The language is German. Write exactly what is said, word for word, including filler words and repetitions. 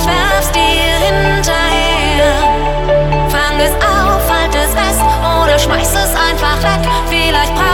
werf's dir hinterher. Fang es auf, halt es fest oder schmeiß es einfach weg. Vielleicht